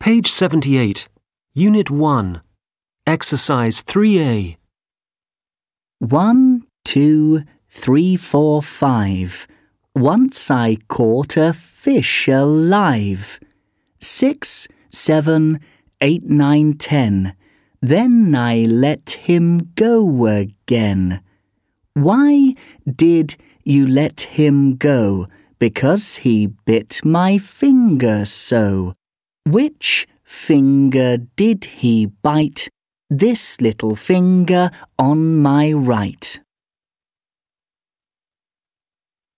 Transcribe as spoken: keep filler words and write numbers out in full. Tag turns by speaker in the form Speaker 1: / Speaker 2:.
Speaker 1: Page seventy-eight, Unit one, Exercise three A.
Speaker 2: One, two, three, four, five. Once I caught a fish alive. Six, seven, eight, nine, ten. Then I let him go again. Why did you let him go? Because he bit my finger so. Which finger did he bite? This little finger on my right.